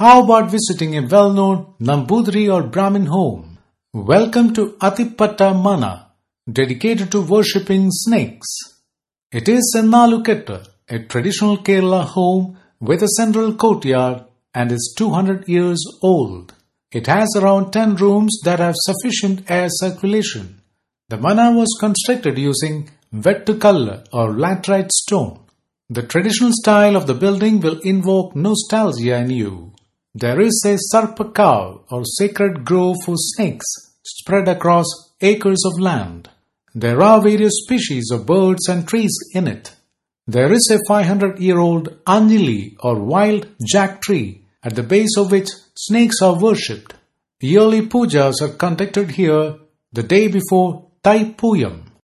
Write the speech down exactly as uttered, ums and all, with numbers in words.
How about visiting a well-known Nambudri or Brahmin home? Welcome to Athipatta Mana, dedicated to worshipping snakes. It is a Naluketta, a traditional Kerala home with a central courtyard and is two hundred years old. It has around ten rooms that have sufficient air circulation. The mana was constructed using Vettukalla or laterite stone. The traditional style of the building will invoke nostalgia in you. There is a Sarpa cow or sacred grove for snakes spread across acres of land. There are various species of birds and trees in it. There is a five hundred year old Anjali or wild jack tree at the base of which snakes are worshipped. Yearly pujas are conducted here the day before Thaipooyam.